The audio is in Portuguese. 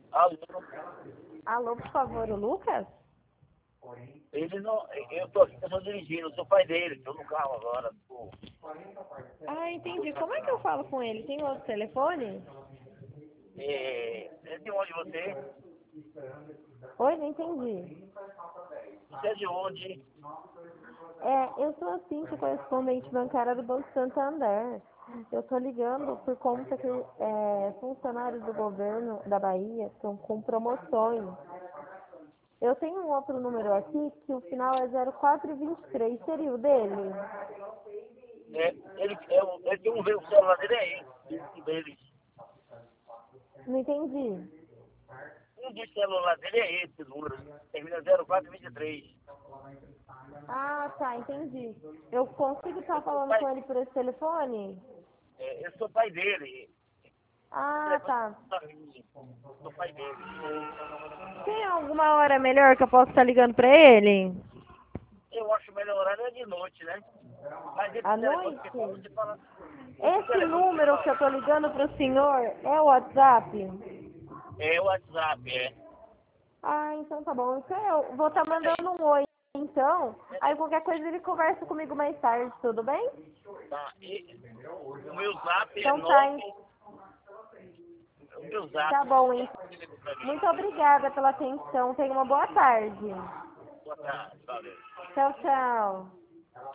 Alô? Alô, por favor, o Lucas? Ele não. Eu tô dirigindo, eu sou pai dele, estou no carro agora. Pô. Ah, entendi. Como é que eu falo com ele? Tem outro telefone? É de onde você? Oi, não entendi. Você é de onde? Eu sou a Cintia, correspondente bancária do Banco Santander. Eu tô ligando por conta que funcionários do governo da Bahia estão com promoções. Eu tenho um outro número aqui que o final é 0423. Seria o dele? Ele tem o celular dele é esse dele. Não entendi. Um dos celulares dele é esse número. Termina 0423. Ah, tá, entendi. Eu consigo estar Eu sou falando pai, com ele por esse telefone? eu sou pai dele. O Ah, telefone tá. tá mim. Eu sou pai dele. Tem alguma hora melhor que eu possa estar ligando pra ele? Eu acho melhor horário é de noite, né? Mas esse À telefone noite? que fala, você fala. Esse Esse telefone que número que fala eu tô ligando pro senhor é o WhatsApp? é o WhatsApp, é. Ah, então tá bom. Então eu vou estar Peraí, mandando um oi, então. Aí qualquer coisa ele conversa comigo mais tarde, tudo bem? tá? O meu zap é Então tá, 9. O meu tá zap, bom, você hein? escreve pra mim. Muito obrigada pela atenção. Tenha uma boa tarde. Boa tarde, valeu. Tchau, tchau.